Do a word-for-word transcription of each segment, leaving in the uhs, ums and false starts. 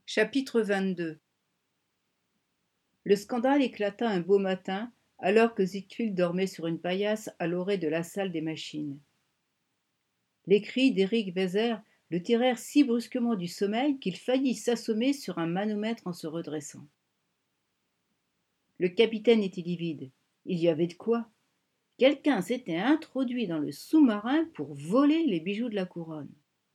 Chapitre vingt-deux. Le scandale éclata un beau matin, alors que Ziegfeld dormait sur une paillasse à l'orée de la salle des machines. Les cris d'Éric Weser le tirèrent si brusquement du sommeil qu'il faillit s'assommer sur un manomètre en se redressant. Le capitaine était livide. Il y avait de quoi. Quelqu'un s'était introduit dans le sous-marin pour voler les bijoux de la couronne.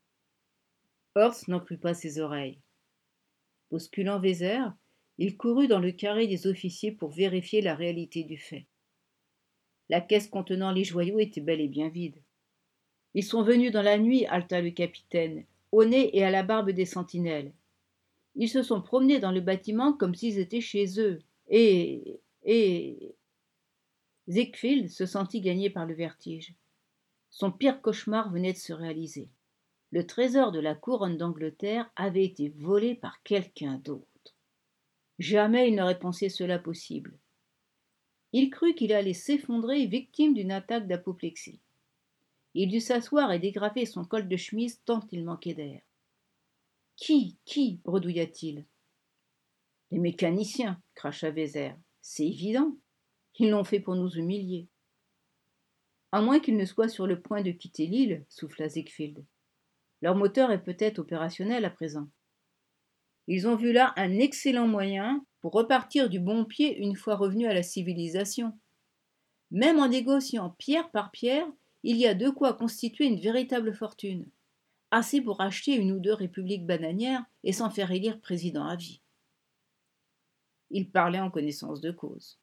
Horst n'en crut pas ses oreilles. Bousculant Weser, il courut dans le carré des officiers pour vérifier la réalité du fait. La caisse contenant les joyaux était bel et bien vide. Ils sont venus dans la nuit, haleta le capitaine, au nez et à la barbe des sentinelles. Ils se sont promenés dans le bâtiment comme s'ils étaient chez eux. Et... et... Ziegfeld se sentit gagné par le vertige. Son pire cauchemar venait de se réaliser. Le trésor de la couronne d'Angleterre avait été volé par quelqu'un d'autre. Jamais il n'aurait pensé cela possible. Il crut qu'il allait s'effondrer victime d'une attaque d'apoplexie. Il dut s'asseoir et dégrafer son col de chemise tant il manquait d'air. « Qui, qui » bredouilla-t-il. « Les mécaniciens » cracha Weser. « C'est évident. Ils l'ont fait pour nous humilier. »« À moins qu'ils ne soient sur le point de quitter l'île, » souffla Ziegfeld. « Leur moteur est peut-être opérationnel à présent. Ils ont vu là un excellent moyen pour repartir du bon pied une fois revenus à la civilisation. Même en négociant pierre par pierre, il y a de quoi constituer une véritable fortune. Assez pour acheter une ou deux républiques bananières et s'en faire élire président à vie. » Il parlait en connaissance de cause.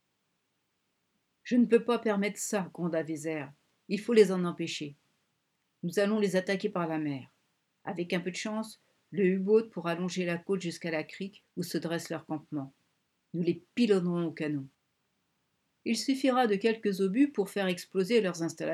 « Je ne peux pas permettre ça, gronda Weser. Il faut les en empêcher. Nous allons les attaquer par la mer. Avec un peu de chance, le U-boat pourra longer la côte jusqu'à la crique où se dresse leur campement. Nous les pilonnerons au canon. Il suffira de quelques obus pour faire exploser leurs installations. »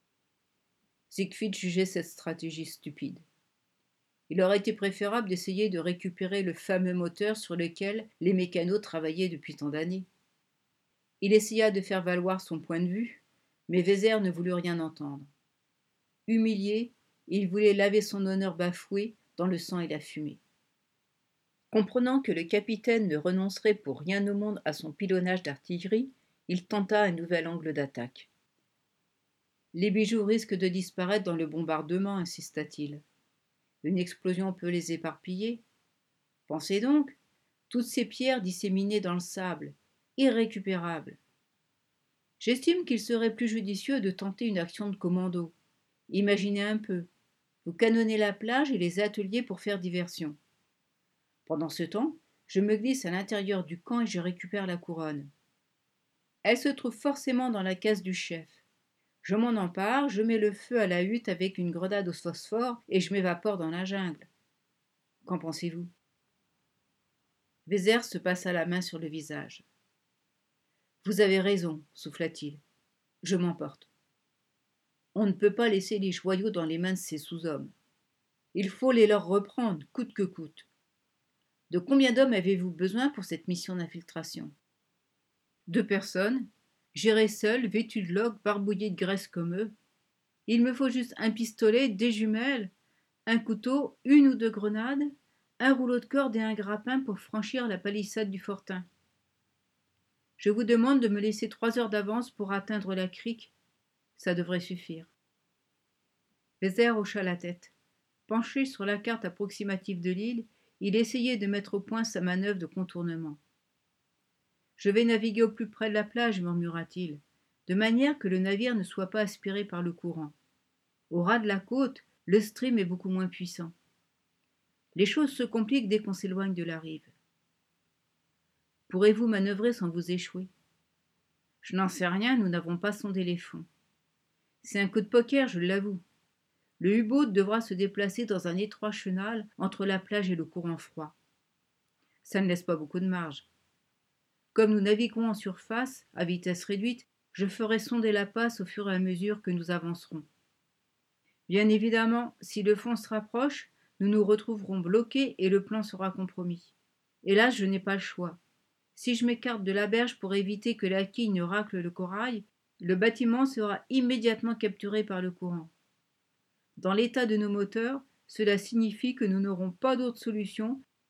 Ziegfeld jugeait cette stratégie stupide. Il aurait été préférable d'essayer de récupérer le fameux moteur sur lequel les mécanos travaillaient depuis tant d'années. Il essaya de faire valoir son point de vue, mais Weser ne voulut rien entendre. Humilié, il voulait laver son honneur bafoué dans le sang et la fumée. Comprenant que le capitaine ne renoncerait pour rien au monde à son pilonnage d'artillerie, il tenta un nouvel angle d'attaque. « Les bijoux risquent de disparaître dans le bombardement, insista-t-il. Une explosion peut les éparpiller. Pensez donc, toutes ces pierres disséminées dans le sable, irrécupérables. J'estime qu'il serait plus judicieux de tenter une action de commando. Imaginez un peu, vous canonnez la plage et les ateliers pour faire diversion. Pendant ce temps, je me glisse à l'intérieur du camp et je récupère la couronne. Elle se trouve forcément dans la caisse du chef. Je m'en empare, je mets le feu à la hutte avec une grenade au phosphore et je m'évapore dans la jungle. Qu'en pensez-vous » Weser se passa la main sur le visage. « Vous avez raison, souffla-t-il. Je m'emporte. On ne peut pas laisser les joyaux dans les mains de ces sous-hommes. Il faut les leur reprendre, coûte que coûte. De combien d'hommes avez-vous besoin pour cette mission d'infiltration ? Deux personnes. J'irai seul, vêtu de loques, barbouillé de graisse comme eux. Il me faut juste un pistolet, des jumelles, un couteau, une ou deux grenades, un rouleau de corde et un grappin pour franchir la palissade du fortin. Je vous demande de me laisser trois heures d'avance pour atteindre la crique. Ça devrait suffire. » Weser hocha la tête. Penché sur la carte approximative de l'île, il essayait de mettre au point sa manœuvre de contournement. « Je vais naviguer au plus près de la plage, murmura-t-il, de manière que le navire ne soit pas aspiré par le courant. Au ras de la côte, le stream est beaucoup moins puissant. Les choses se compliquent dès qu'on s'éloigne de la rive. Pourrez-vous manœuvrer sans vous échouer ? Je n'en sais rien, nous n'avons pas sondé les fonds. C'est un coup de poker, je l'avoue. Le U-boat devra se déplacer dans un étroit chenal entre la plage et le courant froid. Ça ne laisse pas beaucoup de marge. Comme nous naviguerons en surface, à vitesse réduite, je ferai sonder la passe au fur et à mesure que nous avancerons. Bien évidemment, si le fond se rapproche, nous nous retrouverons bloqués et le plan sera compromis. Hélas, je n'ai pas le choix. Si je m'écarte de la berge pour éviter que la quille ne racle le corail, le bâtiment sera immédiatement capturé par le courant. Dans l'état de nos moteurs, cela signifie que nous n'aurons pas d'autre solution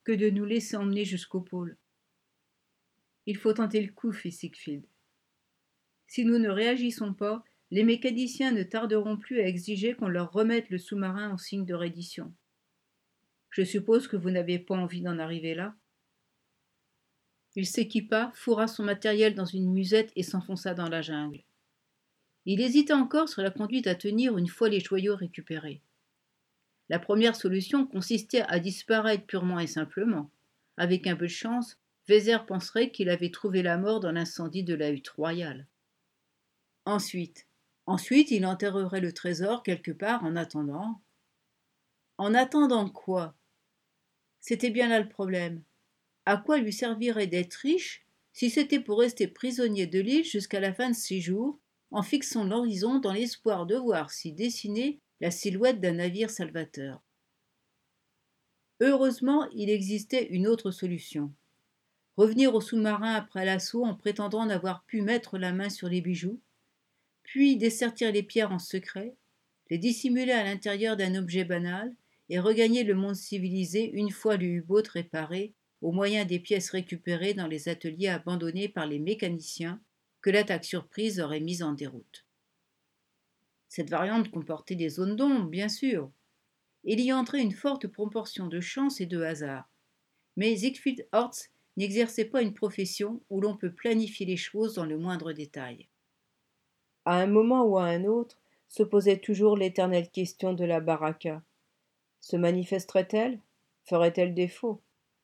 que de nous laisser emmener jusqu'au pôle. Il faut tenter le coup, fit Siegfried. Si nous ne réagissons pas, les mécaniciens ne tarderont plus à exiger qu'on leur remette le sous-marin en signe de reddition. Je suppose que vous n'avez pas envie d'en arriver là. Il s'équipa, fourra son matériel dans une musette et s'enfonça dans la jungle. Il hésita encore sur la conduite à tenir une fois les joyaux récupérés. La première solution consistait à disparaître purement et simplement. Avec un peu de chance, Vézère penserait qu'il avait trouvé la mort dans l'incendie de la hutte royale. Ensuite, ensuite, il enterrerait le trésor quelque part en attendant. En attendant quoi? C'était bien là le problème. À quoi lui servirait d'être riche si c'était pour rester prisonnier de l'île jusqu'à la fin de ses jours, en fixant l'horizon dans l'espoir de voir s'y dessiner la silhouette d'un navire salvateur? Heureusement, il existait une autre solution. Revenir au sous-marin après l'assaut en prétendant n'avoir pu mettre la main sur les bijoux, puis dessertir les pierres en secret, les dissimuler à l'intérieur d'un objet banal et regagner le monde civilisé une fois le U-boat réparé au moyen des pièces récupérées dans les ateliers abandonnés par les mécaniciens que l'attaque surprise aurait mis en déroute. Cette variante comportait des zones d'ombre, bien sûr. Il y entrait une forte proportion de chance et de hasard. Mais Siegfried Hortz n'exerçait pas une profession où l'on peut planifier les choses dans le moindre détail. À un moment ou à un autre, se posait toujours l'éternelle question de la baraka. Se manifesterait-elle? Ferait-elle défaut?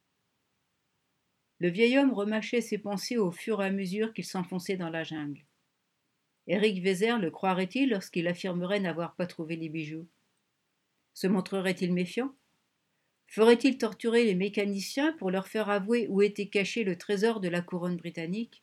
Le vieil homme remâchait ses pensées au fur et à mesure qu'il s'enfonçait dans la jungle. Éric Vézère le croirait-il lorsqu'il affirmerait n'avoir pas trouvé les bijoux? Se montrerait-il méfiant? Ferait-il torturer les mécaniciens pour leur faire avouer où était caché le trésor de la couronne britannique?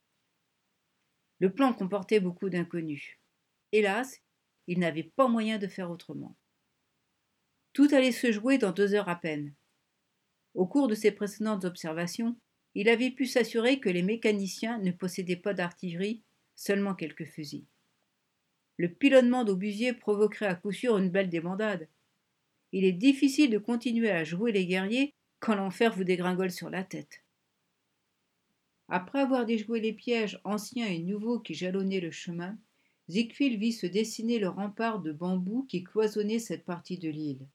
Le plan comportait beaucoup d'inconnus. Hélas, il n'avait pas moyen de faire autrement. Tout allait se jouer dans deux heures à peine. Au cours de ses précédentes observations, il avait pu s'assurer que les mécaniciens ne possédaient pas d'artillerie, seulement quelques fusils. Le pilonnement d'obusiers provoquerait à coup sûr une belle débandade. Il est difficile de continuer à jouer les guerriers quand l'enfer vous dégringole sur la tête. Après avoir déjoué les pièges anciens et nouveaux qui jalonnaient le chemin, Siegfried vit se dessiner le rempart de bambous qui cloisonnait cette partie de l'île.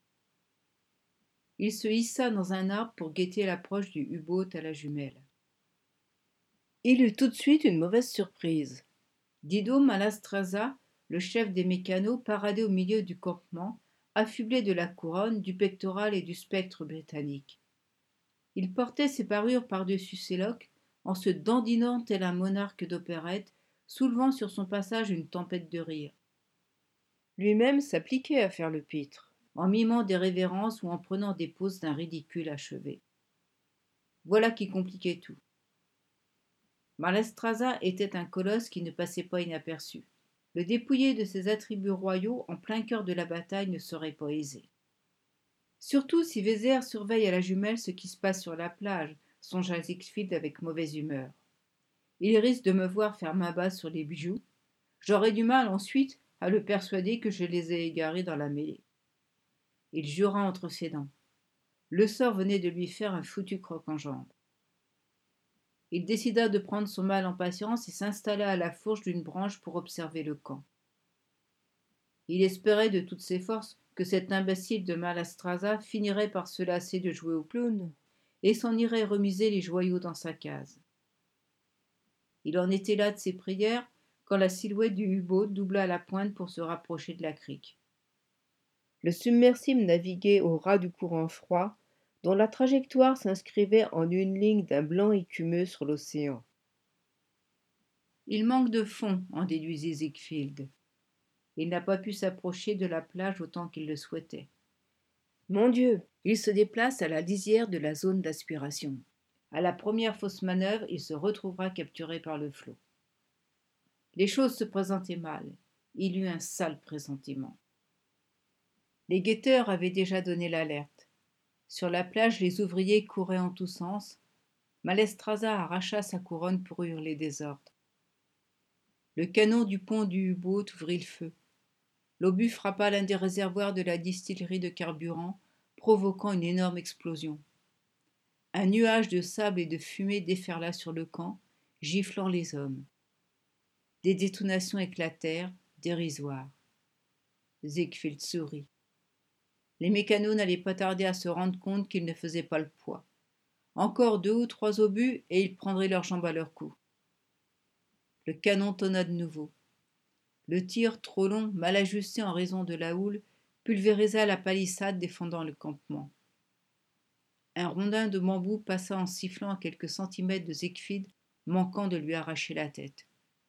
Il se hissa dans un arbre pour guetter l'approche du U-boat à la jumelle. Il eut tout de suite une mauvaise surprise. Dido Malastraza, le chef des mécanos, paradait au milieu du campement, affublé de la couronne, du pectoral et du spectre britannique. Il portait ses parures par-dessus ses loques, en se dandinant tel un monarque d'opérette, soulevant sur son passage une tempête de rire. Lui-même s'appliquait à faire le pitre, en mimant des révérences ou en prenant des poses d'un ridicule achevé. Voilà qui compliquait tout. Malastraza était un colosse qui ne passait pas inaperçu. Le dépouiller de ses attributs royaux en plein cœur de la bataille ne serait pas aisé. Surtout si Vézère surveille à la jumelle ce qui se passe sur la plage, songea Siegfried avec mauvaise humeur. Il risque de me voir faire ma base sur les bijoux. J'aurai du mal ensuite à le persuader que je les ai égarés dans la mêlée. Il jura entre ses dents. Le sort venait de lui faire un foutu croc en jambe. Il décida de prendre son mal en patience et s'installa à la fourche d'une branche pour observer le camp. Il espérait de toutes ses forces que cet imbécile de Malastraza finirait par se lasser de jouer au clown et s'en irait remiser les joyaux dans sa case. Il en était là de ses prières quand la silhouette du U-boat doubla la pointe pour se rapprocher de la crique. Le submersible naviguait au ras du courant froid, dont la trajectoire s'inscrivait en une ligne d'un blanc écumeux sur l'océan. Il manque de fond, en déduisit Siegfried. Il n'a pas pu s'approcher de la plage autant qu'il le souhaitait. Mon Dieu! Il se déplace à la lisière de la zone d'aspiration. À la première fausse manœuvre, il se retrouvera capturé par le flot. Les choses se présentaient mal. Il eut un sale pressentiment. Les guetteurs avaient déjà donné l'alerte. Sur la plage, les ouvriers couraient en tous sens. Malastraza arracha sa couronne pour hurler désordre. Le canon du pont du U-boat ouvrit le feu. L'obus frappa l'un des réservoirs de la distillerie de carburant, provoquant une énorme explosion. Un nuage de sable et de fumée déferla sur le camp, giflant les hommes. Des détonations éclatèrent, dérisoires. Ziegfeld sourit. Les mécanos n'allaient pas tarder à se rendre compte qu'ils ne faisaient pas le poids. Encore deux ou trois obus et ils prendraient leurs jambes à leur cou. Le canon tonna de nouveau. Le tir, trop long, mal ajusté en raison de la houle, pulvérisa la palissade défendant le campement. Un rondin de bambou passa en sifflant à quelques centimètres de Ziegfeld, manquant de lui arracher la tête.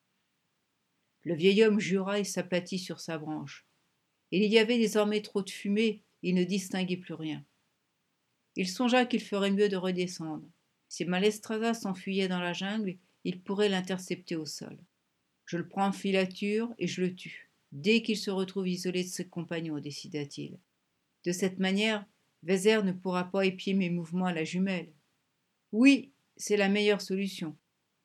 Le vieil homme jura et s'aplatit sur sa branche. Il y avait désormais trop de fumée, il ne distinguait plus rien. Il songea qu'il ferait mieux de redescendre. Si Malestroza s'enfuyait dans la jungle, il pourrait l'intercepter au sol. Je le prends en filature et je le tue, dès qu'il se retrouve isolé de ses compagnons, décida-t-il. De cette manière, Vézère ne pourra pas épier mes mouvements à la jumelle. Oui, c'est la meilleure solution.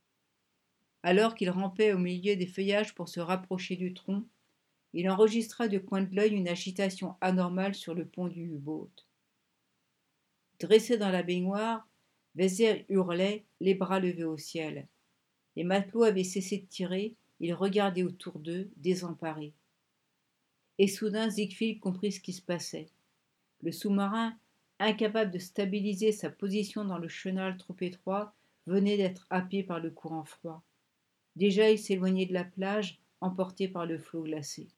Alors qu'il rampait au milieu des feuillages pour se rapprocher du tronc, il enregistra du coin de l'œil une agitation anormale sur le pont du U-boat. Dressé dans la baignoire, Vézère hurlait, les bras levés au ciel. Les matelots avaient cessé de tirer, ils regardaient autour d'eux, désemparés. Et soudain Ziegfeld comprit ce qui se passait. Le sous-marin, incapable de stabiliser sa position dans le chenal trop étroit, venait d'être happé par le courant froid. Déjà il s'éloignait de la plage, emporté par le flot glacé.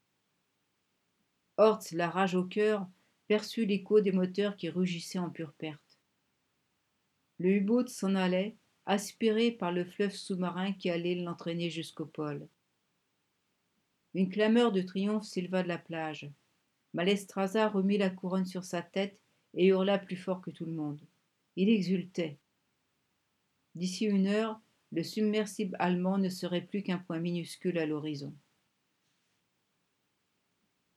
Hortz, la rage au cœur, perçut l'écho des moteurs qui rugissaient en pure perte. Le U-boat s'en allait, aspiré par le fleuve sous-marin qui allait l'entraîner jusqu'au pôle. Une clameur de triomphe s'éleva de la plage. Malestroza remit la couronne sur sa tête et hurla plus fort que tout le monde. Il exultait. D'ici une heure, le submersible allemand ne serait plus qu'un point minuscule à l'horizon.